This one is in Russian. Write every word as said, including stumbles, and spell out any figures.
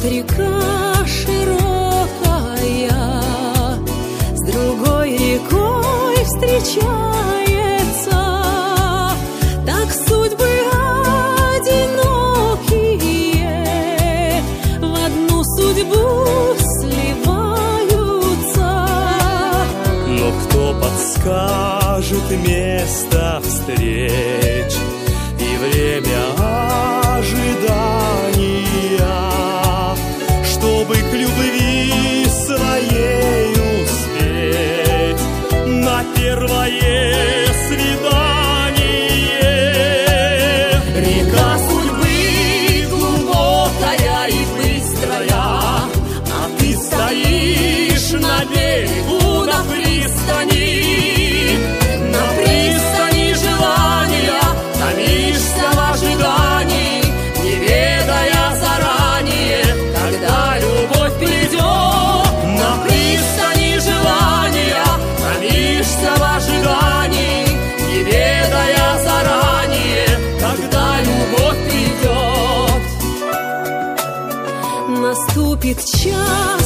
Вот река широкая с другой рекой встречается, так судьбы одинокие в одну судьбу сливаются. Но кто подскажет место встреч и время ожидания, чтобы к любви своей успеть на первое свидание? Река судьбы глубокая и быстрая, а ты стоишь на берегу, на пристани. На пристани желания томишься в ожидании, не ведая заранее, когда любовь придет. На пристани желания томишься в ожидании, не ведая заранее, когда любовь придет. Наступит час